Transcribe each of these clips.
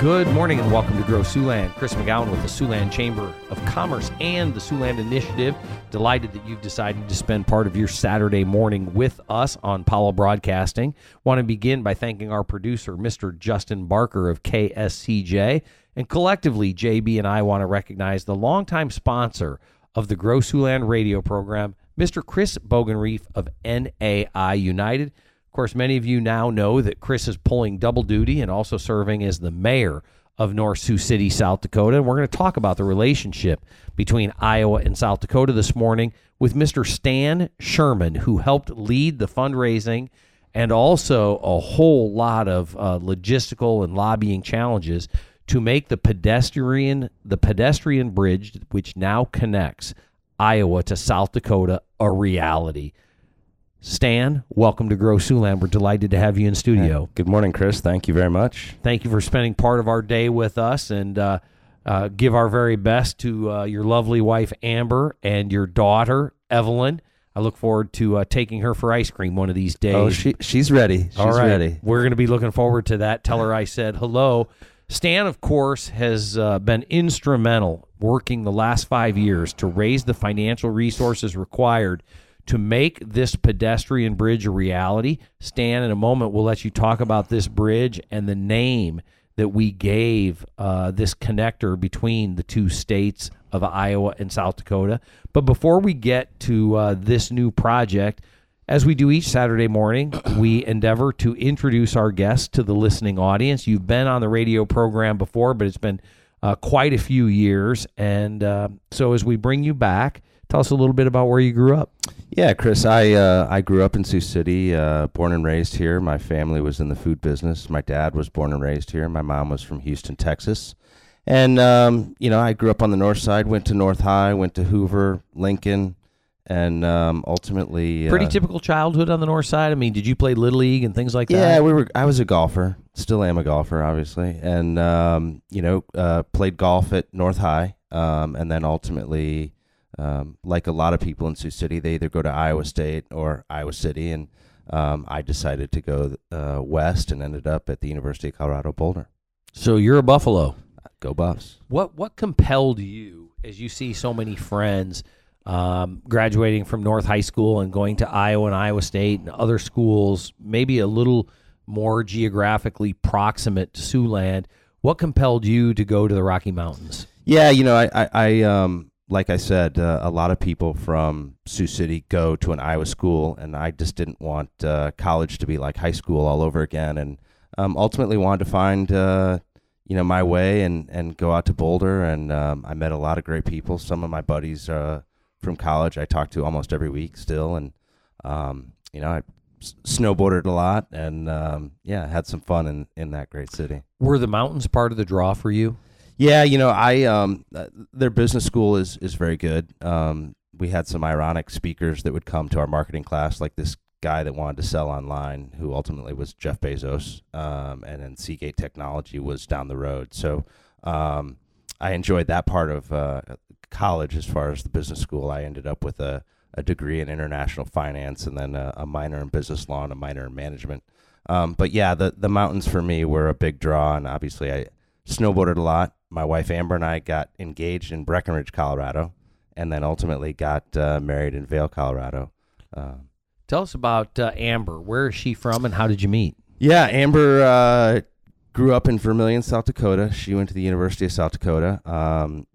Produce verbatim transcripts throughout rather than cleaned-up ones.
Good morning and welcome to Grow Siouxland. Chris McGowan with the Siouxland Chamber of Commerce and the Siouxland Initiative. Delighted that you've decided to spend part of your Saturday morning with us on Powell Broadcasting. Want to begin by thanking our producer, Mister Justin Barker of K S C J. And collectively, J B and I want to recognize the longtime sponsor of the Grow Siouxland radio program, Mister Chris Bogenreef of N A I United. Of course, many of you now know that Chris is pulling double duty and also serving as the mayor of North Sioux City, South Dakota. And we're going to talk about the relationship between Iowa and South Dakota this morning with Mister Stan Sherman, who helped lead the fundraising and also a whole lot of uh, logistical and lobbying challenges to make the pedestrian the pedestrian bridge, which now connects Iowa to South Dakota, a reality. Stan, welcome to Grow Siouxland. We're delighted to have you in studio. Good morning, Chris. Thank you very much. Thank you for spending part of our day with us, and uh, uh, give our very best to uh, your lovely wife, Amber, and your daughter, Evelyn. I look forward to uh, taking her for ice cream one of these days. Oh, she, she's ready. She's All right. ready. We're going to be looking forward to that. Tell her I said hello. Stan, of course, has uh, been instrumental working the last five years to raise the financial resources required to make this pedestrian bridge a reality. Stan, in a moment, we'll let you talk about this bridge and the name that we gave uh, this connector between the two states of Iowa and South Dakota. But before we get to uh, this new project, as we do each Saturday morning, we endeavor to introduce our guests to the listening audience. You've been on the radio program before, but it's been uh, quite a few years. And uh, so as we bring you back, tell us a little bit about where you grew up. Yeah, Chris, I uh, I grew up in Sioux City, uh, born and raised here. My family was in the food business. My dad was born and raised here. My mom was from Houston, Texas. And, um, you know, I grew up on the north side, went to North High, went to Hoover, Lincoln, and um, ultimately... Pretty uh, typical childhood on the north side. I mean, did you play Little League and things like that? Yeah, we were. I was a golfer, still am a golfer, obviously. And, um, you know, uh, played golf at North High, um, and then ultimately... Um, like a lot of people in Sioux City, they either go to Iowa State or Iowa City, and um, I decided to go uh, west and ended up at the University of Colorado Boulder. So you're a Buffalo. Go Buffs. What what compelled you, as you see so many friends um, graduating from North High School and going to Iowa and Iowa State and other schools, maybe a little more geographically proximate to Siouxland, what compelled you to go to the Rocky Mountains? Yeah, you know, I, I, I um, like I said, uh, a lot of people from Sioux City go to an Iowa school, and I just didn't want uh, college to be like high school all over again, and um, ultimately wanted to find, uh, you know, my way and, and go out to Boulder, and um, I met a lot of great people. Some of my buddies uh, from college I talk to almost every week still, and, um, you know, I s- snowboarded a lot, and, um, yeah, had some fun in, in that great city. Were the mountains part of the draw for you? Yeah, you know, I um, uh, their business school is is very good. Um, we had some ironic speakers that would come to our marketing class, like this guy that wanted to sell online, who ultimately was Jeff Bezos, um, and then Seagate Technology was down the road. So um, I enjoyed that part of uh, college as far as the business school. I ended up with a, a degree in international finance and then a, a minor in business law and a minor in management. Um, but yeah, the, the mountains for me were a big draw, and obviously I snowboarded a lot. My wife Amber and I got engaged in Breckenridge, Colorado, and then ultimately got uh, married in Vail, Colorado. Uh, Tell us about uh, Amber. Where is she from, and how did you meet? yeah, Amber uh, grew up in Vermilion, South Dakota. She went to the University of South Dakota. Um,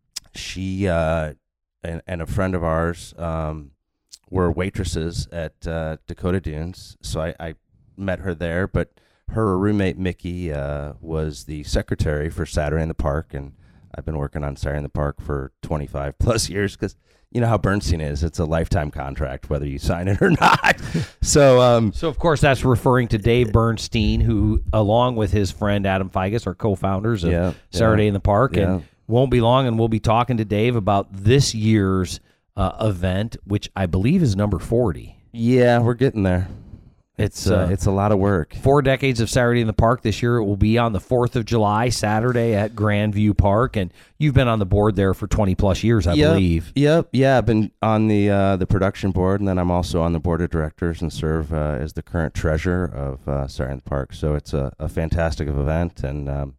she uh, and, and a friend of ours um, were waitresses at uh, Dakota Dunes, so I, I met her there, but her roommate, Mickey, uh, was the secretary for Saturday in the Park, and I've been working on Saturday in the Park for twenty-five plus years because you know how Bernstein is. It's a lifetime contract, whether you sign it or not. so, um, So, of course, that's referring to Dave Bernstein, who, along with his friend Adam Figus, are co-founders of Yeah, Saturday yeah, in the Park. yeah. And won't be long, and we'll be talking to Dave about this year's uh, event, which I believe is number forty. yeah, we're getting there. It's It's uh, uh, it's a lot of work. Four decades of Saturday in the Park. This year it will be on the fourth of July, Saturday at Grandview Park. And you've been on the board there for twenty plus years, I Yep, believe. Yep, yeah. I've been on the uh, the production board, and then I'm also on the board of directors and serve uh, as the current treasurer of uh, Saturday in the Park. So it's a, a fantastic event, and um,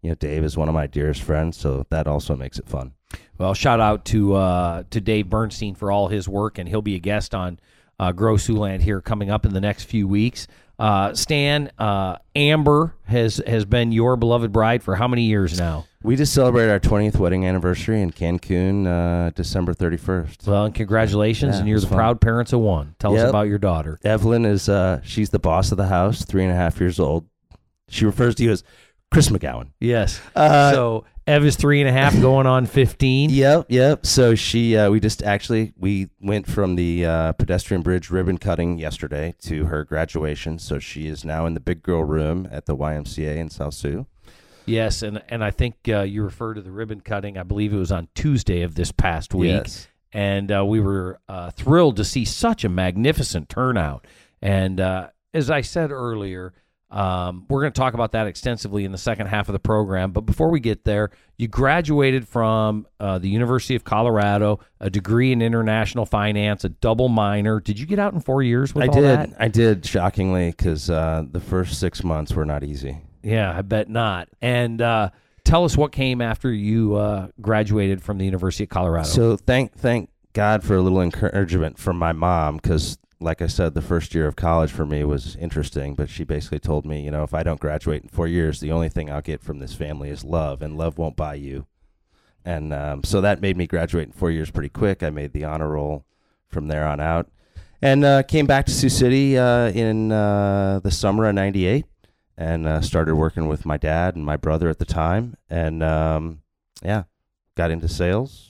you know, Dave is one of my dearest friends, so that also makes it fun. Well, shout out to uh, to Dave Bernstein for all his work, and he'll be a guest on uh, Grow Siouxland here coming up in the next few weeks. Uh, Stan, uh, Amber has has been your beloved bride for how many years now? We just celebrated our twentieth wedding anniversary in Cancun, uh, December thirty-first. Well, and congratulations, Yeah, and you're it the was fun. proud parents of one. Tell us Yep. about your daughter. Evelyn is, uh, she's the boss of the house, three and a half years old. She refers to you as Chris McGowan. Yes. Uh, so Ev is three and a half, going on fifteen. Yep, yep. So she, uh, we just actually, we went from the uh, pedestrian bridge ribbon cutting yesterday to her graduation. So she is now in the big girl room at the Y M C A in South Sioux. Yes, and and I think uh, you refer to the ribbon cutting. I believe it was on Tuesday of this past week. Yes. And uh, we were uh, thrilled to see such a magnificent turnout. And uh, as I said earlier, um, we're going to talk about that extensively in the second half of the program. But before we get there, you graduated from uh, the University of Colorado, a degree in international finance, a double minor. Did you get out in four years with I all did. that? I did, shockingly, because uh, the first six months were not easy. Yeah, I bet not. And uh, tell us what came after you uh, graduated from the University of Colorado. So thank thank God for a little encouragement from my mom, because, like I said, the first year of college for me was interesting, but she basically told me, you know, if I don't graduate in four years, the only thing I'll get from this family is love, and love won't buy you. And um, so that made me graduate in four years pretty quick. I made the honor roll from there on out, and uh, came back to Sioux City uh, in uh, the summer of ninety-eight. And uh, started working with my dad and my brother at the time. And, um, yeah, got into sales.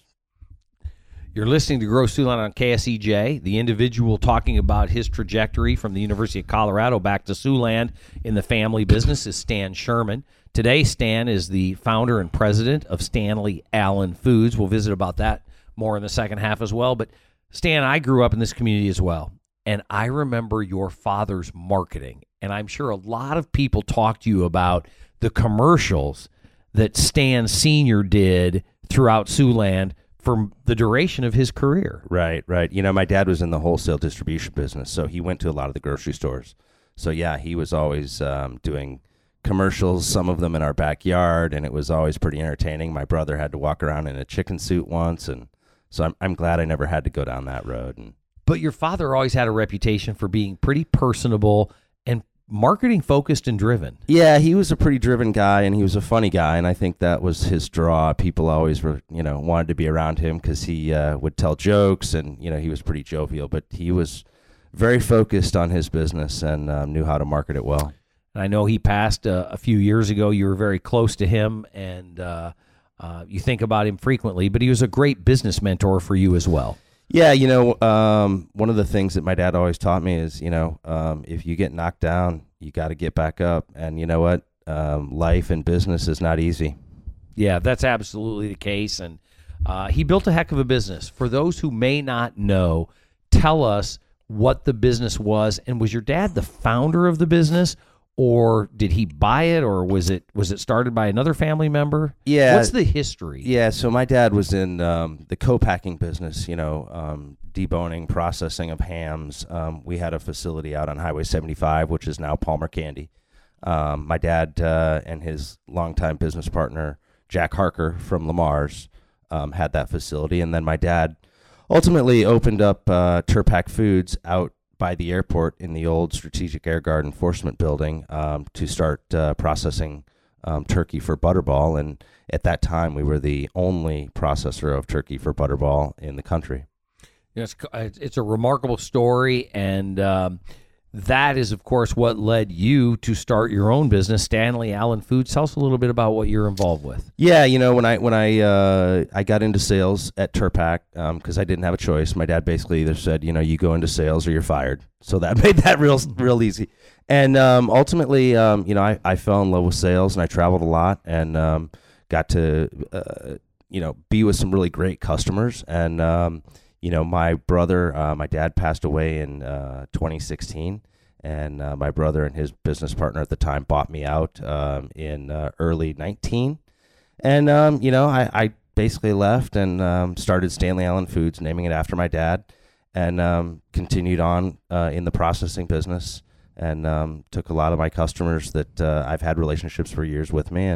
You're listening to Grow Siouxland on K S E J, the individual talking about his trajectory from the University of Colorado back to Siouxland in the family business is Stan Sherman. Today, Stan is the founder and president of Stanley Allen Foods. We'll visit about that more in the second half as well. But, Stan, I grew up in this community as well, and I remember your father's marketing. And I'm sure a lot of people talk to you about the commercials that Stan Senior did throughout Siouxland for the duration of his career. Right, right. You know, my dad was in the wholesale distribution business, so he went to a lot of the grocery stores. So, yeah, he was always um, doing commercials, some of them in our backyard, and it was always pretty entertaining. My brother had to walk around in a chicken suit once, and so I'm, I'm glad I never had to go down that road. And But your father always had a reputation for being pretty personable and marketing focused and driven. Yeah, he was a pretty driven guy, and he was a funny guy, and I think that was his draw. People always were, you know, wanted to be around him because he uh, would tell jokes, and, you know, he was pretty jovial, but he was very focused on his business and um, knew how to market it well. And I know he passed uh, a few years ago. You were very close to him, and uh, uh, you think about him frequently, but he was a great business mentor for you as well. Yeah, you know, um, one of the things that my dad always taught me is, you know, um, if you get knocked down, you got to get back up. And you know what? Um, life and business is not easy. Yeah, that's absolutely the case. And uh, he built a heck of a business. For those who may not know, tell us what the business was. And was your dad the founder of the business, or did he buy it, or was it was it started by another family member? Yeah. What's the history? Yeah, so my dad was in um, the co-packing business, you know, um, deboning, processing of hams. Um, we had a facility out on Highway seventy-five, which is now Palmer Candy. Um, my dad uh, and his longtime business partner, Jack Harker from Lamar's, um, had that facility. And then my dad ultimately opened up uh, Turpac Foods out by the airport in the old Strategic Air Guard Enforcement Building um, to start uh, processing um, turkey for Butterball. And at that time, we were the only processor of turkey for Butterball in the country. It's, it's a remarkable story, and um, that is, of course, what led you to start your own business, Stanley Allen Foods. Tell us a little bit about what you're involved with. Yeah, you know, when I when I uh, I got into sales at Turpac, because um, I didn't have a choice. My dad basically either said, you know, you go into sales or you're fired. So that made that real real easy. And um, ultimately, um, you know, I, I fell in love with sales, and I traveled a lot, and um, got to, uh, you know, be with some really great customers. And um, you know, my brother, uh, my dad passed away in uh, twenty sixteen. And uh, my brother and his business partner at the time bought me out um, in uh, early nineteen. And, um, you know, I, I basically left and um, started Stanley Allen Foods, naming it after my dad, and um, continued on uh, in the processing business, and um, took a lot of my customers that uh, I've had relationships for years with me, and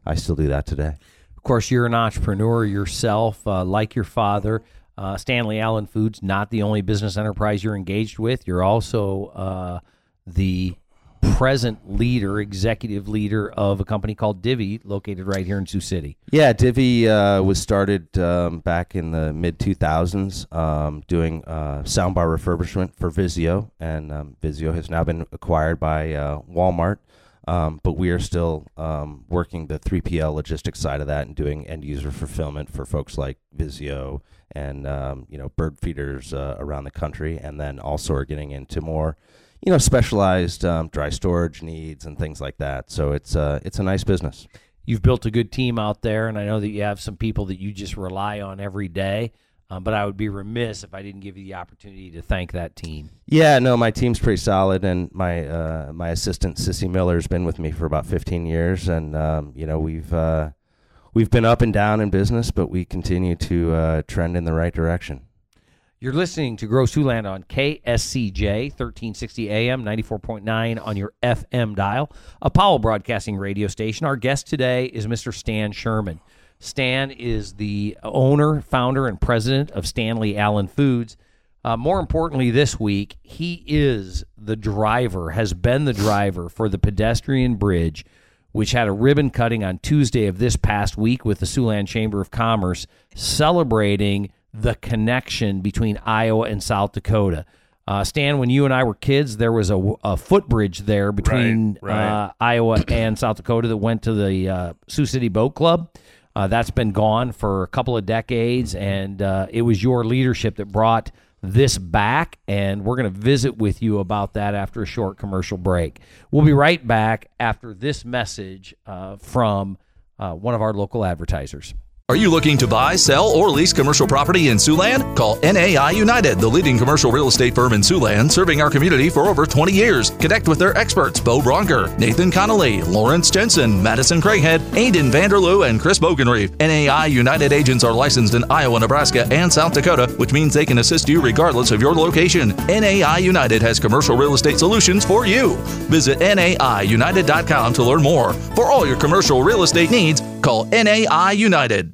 I still do that today. Of course, you're an entrepreneur yourself, uh, like your father. Uh, Stanley Allen Foods, not the only business enterprise you're engaged with. You're also uh, the present leader, executive leader of a company called Divvy, located right here in Sioux City. Yeah, Divvy uh, was started um, back in the mid two thousands um, doing uh, soundbar refurbishment for Vizio, and um, Vizio has now been acquired by uh, Walmart. Um, but we are still um, working the three P L logistics side of that and doing end-user fulfillment for folks like Vizio and, um, you know, bird feeders uh, around the country. And then also are getting into more, you know, specialized um, dry storage needs and things like that. So it's, uh, it's a nice business. You've built a good team out there, and I know that you have some people that you just rely on every day. Um, but I would be remiss if I didn't give you the opportunity to thank that team. Yeah, no, my team's pretty solid, and my uh, my assistant Sissy Miller has been with me for about fifteen years, and um, you know we've uh, we've been up and down in business, but we continue to uh, trend in the right direction. You're listening to Grow Siouxland on K S C J, thirteen sixty A M, ninety-four point nine on your F M dial, Apollo Broadcasting radio station. Our guest today is Mister Stan Sherman. Stan is the owner, founder, and president of Stanley Allen Foods. Uh, more importantly, this week, he is the driver, has been the driver for the pedestrian bridge, which had a ribbon cutting on Tuesday of this past week with the Siouxland Chamber of Commerce, celebrating the connection between Iowa and South Dakota. Uh, Stan, when you and I were kids, there was a, a footbridge there between right, right. Uh, Iowa and South Dakota that went to the uh, Sioux City Boat Club. Uh, that's been gone for a couple of decades, and uh, it was your leadership that brought this back, and we're going to visit with you about that after a short commercial break. We'll be right back after this message uh, from uh, one of our local advertisers. Are you looking to buy, sell, or lease commercial property in Siouxland? Call N A I United, the leading commercial real estate firm in Siouxland, serving our community for over twenty years. Connect with their experts, Bo Bronker, Nathan Connolly, Lawrence Jensen, Madison Craighead, Aiden Vanderloo, and Chris Bogenreef. N A I United agents are licensed in Iowa, Nebraska, and South Dakota, which means they can assist you regardless of your location. N A I United has commercial real estate solutions for you. Visit N A I United dot com to learn more. For all your commercial real estate needs, call N A I United.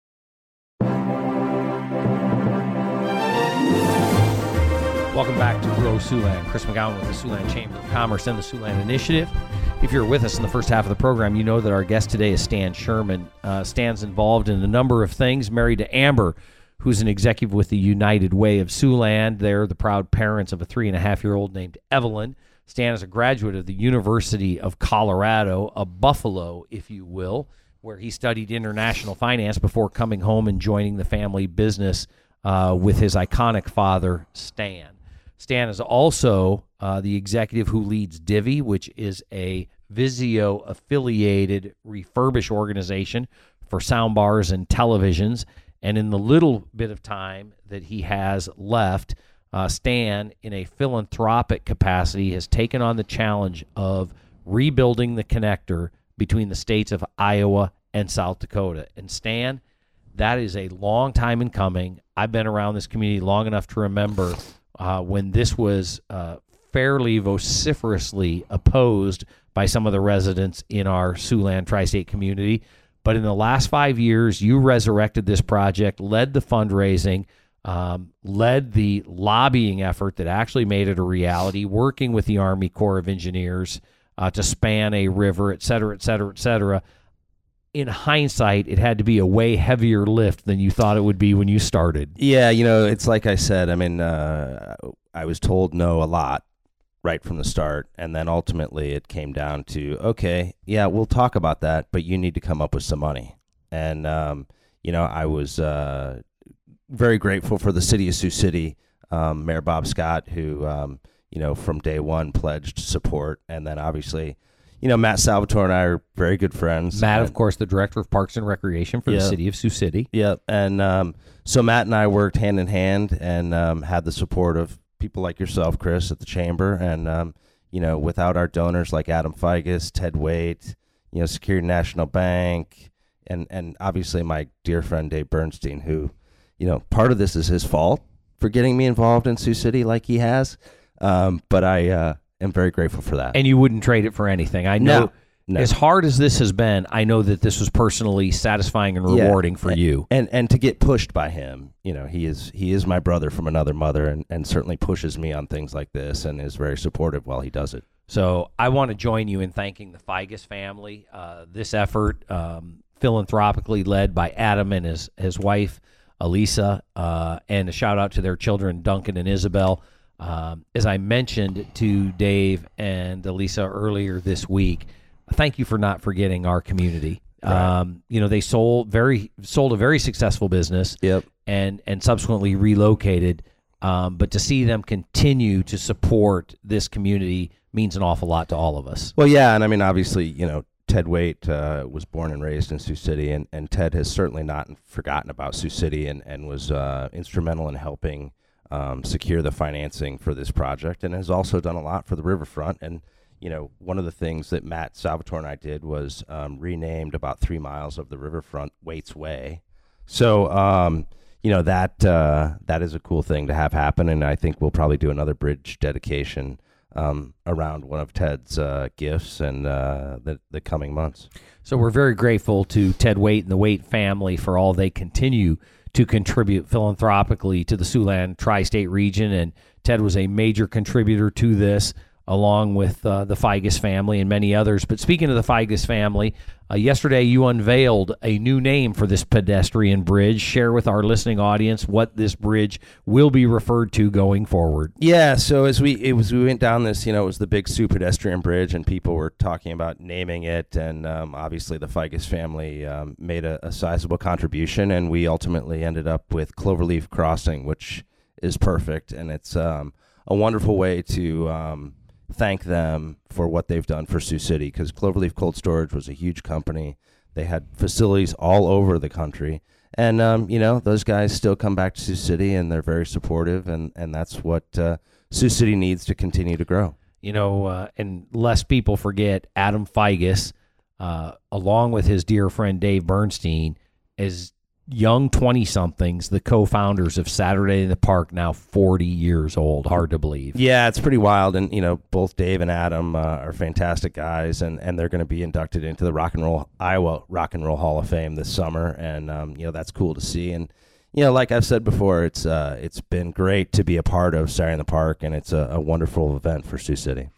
Welcome back to Grow Siouxland. Chris McGowan with the Siouxland Chamber of Commerce and the Siouxland Initiative. If you're with us in the first half of the program, you know that our guest today is Stan Sherman. Uh, Stan's involved in a number of things, married to Amber, who's an executive with the United Way of Siouxland. They're the proud parents of a three-and-a-half-year-old named Evelyn. Stan is a graduate of the University of Colorado, a Buffalo, if you will, where he studied international finance before coming home and joining the family business uh, with his iconic father, Stan. Stan is also uh, the executive who leads Divvy, which is a Vizio-affiliated refurbish organization for soundbars and televisions. And in the little bit of time that he has left, uh, Stan, in a philanthropic capacity, has taken on the challenge of rebuilding the connector between the states of Iowa and South Dakota. And Stan, that is a long time in coming. I've been around this community long enough to remember Uh, when this was uh, fairly vociferously opposed by some of the residents in our Siouxland tri-state community. But in the last five years, you resurrected this project, led the fundraising, um, led the lobbying effort that actually made it a reality, working with the Army Corps of Engineers uh, to span a river, et cetera, et cetera, et cetera. In hindsight, it had to be a way heavier lift than you thought it would be when you started. Yeah, you know, it's like I said, I mean, uh, I was told no a lot right from the start, and then ultimately it came down to, okay, yeah, we'll talk about that, but you need to come up with some money. And, um, you know, I was uh, very grateful for the city of Sioux City, um, Mayor Bob Scott, who, um, you know, from day one pledged support, and then obviously, you know, Matt Salvatore and I are very good friends. Matt, and, of course, the director of Parks and Recreation for yeah. the city of Sioux City. Yep. And um, so Matt and I worked hand in hand and um, had the support of people like yourself, Chris, at the Chamber. And, um, you know, without our donors like Adam Figus, Ted Waite, you know, Security National Bank, and, and obviously my dear friend Dave Bernstein, who, you know, part of this is his fault for getting me involved in Sioux City like he has. Um, but I... Uh, I'm very grateful for that. And you wouldn't trade it for anything. I know no. No. As hard as this has been, I know that this was personally satisfying and rewarding yeah. for and, you. And and to get pushed by him, you know, he is he is my brother from another mother, and, and certainly pushes me on things like this, and is very supportive while he does it. So I want to join you in thanking the Figus family. Uh, this effort, um, philanthropically led by Adam and his his wife, Elisa, uh, and a shout out to their children, Duncan and Isabel. Um, as I mentioned to Dave and Elisa earlier this week, thank you for not forgetting our community. Right. Um, you know, they sold very sold a very successful business, Yep. and and subsequently relocated. Um, but to see them continue to support this community means an awful lot to all of us. Well, yeah, and I mean, obviously, you know, Ted Waite uh, was born and raised in Sioux City, and, and Ted has certainly not forgotten about Sioux City, and, and was uh, instrumental in helping um, secure the financing for this project, and has also done a lot for the riverfront. And, you know, one of the things that Matt Salvatore and I did was um, renamed about three miles of the riverfront Waite's Way. So, um, you know, that uh, that is a cool thing to have happen, and I think we'll probably do another bridge dedication Um, around one of Ted's uh, gifts and uh, the, the coming months. So we're very grateful to Ted Waite and the Waite family for all they continue to contribute philanthropically to the Siouxland tri-state region. And Ted was a major contributor to this, along with uh, the Figus family and many others. But speaking of the Figus family, uh, yesterday you unveiled a new name for this pedestrian bridge. Share with our listening audience what this bridge will be referred to going forward. Yeah, so as we it was we went down this, you know, it was the Big Sioux pedestrian bridge, and people were talking about naming it, and um, obviously the Figus family um, made a, a sizable contribution, and we ultimately ended up with Cloverleaf Crossing, which is perfect, and it's um, a wonderful way to um, thank them for what they've done for Sioux City, because Cloverleaf Cold Storage was a huge company. They had facilities all over the country, and um, you know, those guys still come back to Sioux City, and they're very supportive, and, and that's what uh, Sioux City needs to continue to grow. You know, uh, and lest people forget, Adam Figus, uh, along with his dear friend Dave Bernstein, is young twenty-somethings, the co-founders of Saturday in the Park, now forty years old. Hard to believe. Yeah, it's pretty wild. And, you know, both Dave and Adam uh, are fantastic guys, and, and they're going to be inducted into the Rock and Roll Iowa Rock and Roll Hall of Fame this summer. And, um, you know, that's cool to see. And, you know, like I've said before, it's uh, it's been great to be a part of Saturday in the Park, and it's a, a wonderful event for Sioux City.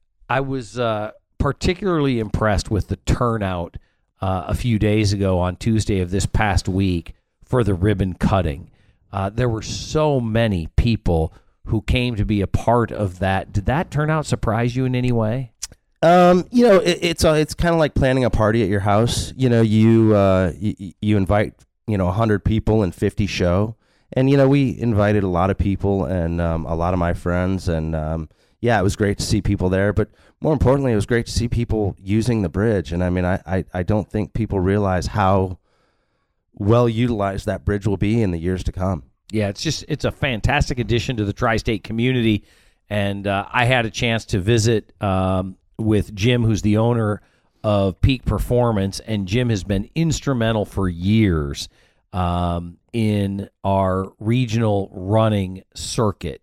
I was uh, particularly impressed with the turnout Uh, a few days ago on Tuesday of this past week for the ribbon cutting. Uh, there were so many people who came to be a part of that. Did that turnout surprise you in any way? Um, you know, it, it's uh, it's kind of like planning a party at your house. You know, you uh, you, you invite, you know, one hundred people and fifty show. And, you know, we invited a lot of people, and um, a lot of my friends, and um, yeah, it was great to see people there, but more importantly, it was great to see people using the bridge. And I mean, I, I, I don't think people realize how well utilized that bridge will be in the years to come. Yeah, it's just, it's a fantastic addition to the tri-state community. And uh, I had a chance to visit um, with Jim, who's the owner of Peak Performance, and Jim has been instrumental for years um, in our regional running circuit.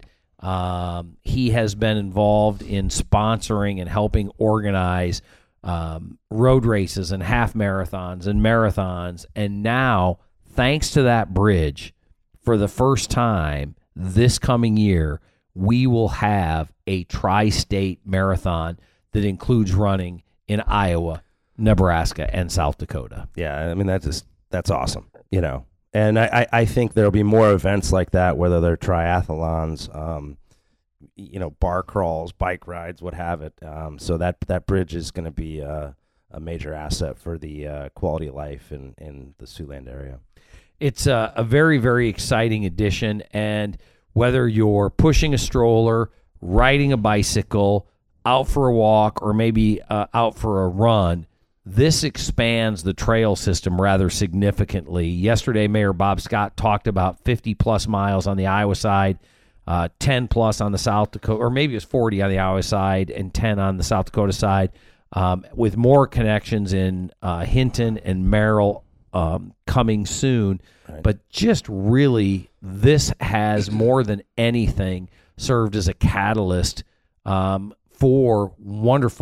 Um, he has been involved in sponsoring and helping organize um, road races and half marathons and marathons. And now, thanks to that bridge, for the first time this coming year, we will have a tri-state marathon that includes running in Iowa, Nebraska, and South Dakota. Yeah, I mean, that's just, that's awesome, you know. And I, I think there'll be more events like that, whether they're triathlons, um, you know, bar crawls, bike rides, what have it. Um, so that that bridge is going to be uh, a major asset for the uh, quality of life in, in the Siouxland area. It's a, a very, very exciting addition. And whether you're pushing a stroller, riding a bicycle, out for a walk, or maybe uh, out for a run, this expands the trail system rather significantly. Yesterday, Mayor Bob Scott talked about fifty-plus miles on the Iowa side, uh, ten-plus on the South Dakota, or maybe it was forty on the Iowa side and ten on the South Dakota side, um, with more connections in uh, Hinton and Merrill um, coming soon. Right. But just really, this has more than anything served as a catalyst um, for wonderful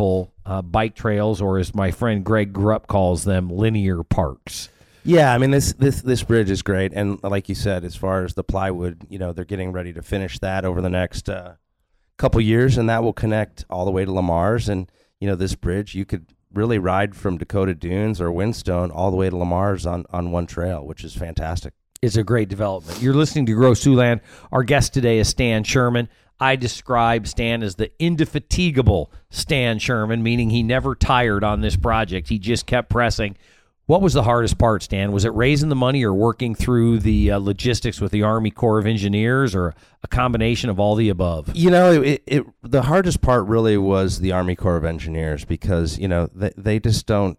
uh, bike trails, or as my friend Greg Grupp calls them, linear parks. Yeah, I mean, this, this this bridge is great. And like you said, as far as the plywood, you know, they're getting ready to finish that over the next uh, couple years, and that will connect all the way to Lamar's. And, you know, this bridge, you could really ride from Dakota Dunes or Whinstone all the way to Lamar's on, on one trail, which is fantastic. It's a great development. You're listening to Grow Siouxland. Our guest today is Stan Sherman. I describe Stan as the indefatigable Stan Sherman, meaning he never tired on this project. He just kept pressing. What was the hardest part, Stan? Was it raising the money or working through the uh, logistics with the Army Corps of Engineers, or a combination of all the above? You know, it, it the hardest part really was the Army Corps of Engineers, because, you know, they, they just don't,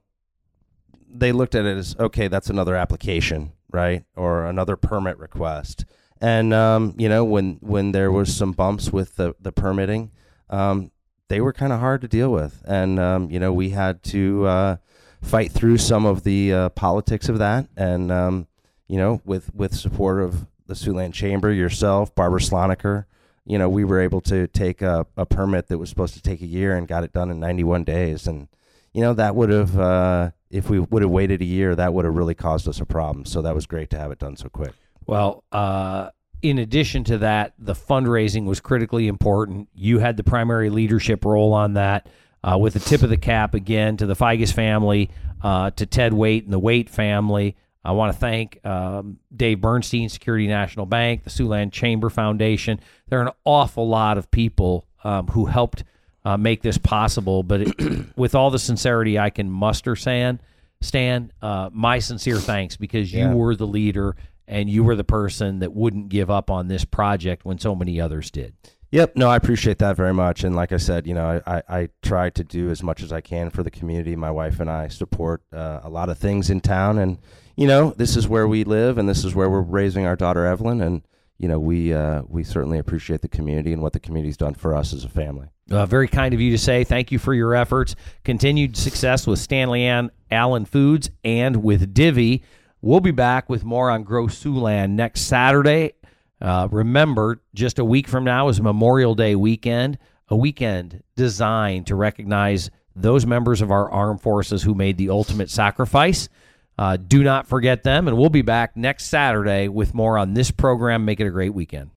they looked at it as, okay, that's another application, right, or another permit request. And, um, you know, when, when there was some bumps with the, the permitting, um, they were kind of hard to deal with. And, um, you know, we had to uh, fight through some of the uh, politics of that. And, um, you know, with, with support of the Siouxland Chamber, yourself, Barbara Sloniker, you know, we were able to take a, a permit that was supposed to take a year and got it done in ninety-one days. And, you know, that would have, uh, if we would have waited a year, that would have really caused us a problem. So that was great to have it done so quick. Well, uh, in addition to that, the fundraising was critically important. You had the primary leadership role on that, uh, with the tip of the cap again to the Figas family, uh, to Ted Waite and the Waite family. I want to thank um, Dave Bernstein, Security National Bank, the Siouxland Chamber Foundation. There are an awful lot of people um, who helped uh, make this possible. But it, with all the sincerity I can muster, Stan, Stan, uh, my sincere thanks, because you Yeah. were the leader. And you were the person that wouldn't give up on this project when so many others did. Yep. No, I appreciate that very much. And like I said, you know, I, I, I try to do as much as I can for the community. My wife and I support uh, a lot of things in town. And, you know, this is where we live, and this is where we're raising our daughter, Evelyn. And, you know, we uh, we certainly appreciate the community and what the community's done for us as a family. Uh, very kind of you to say. Thank you for your efforts. Continued success with Stanley Ann Allen Foods and with Divvy. We'll be back with more on Grow Siouxland next Saturday. Uh, remember, just a week from now is Memorial Day weekend, a weekend designed to recognize those members of our armed forces who made the ultimate sacrifice. Uh, do not forget them, and we'll be back next Saturday with more on this program. Make it a great weekend.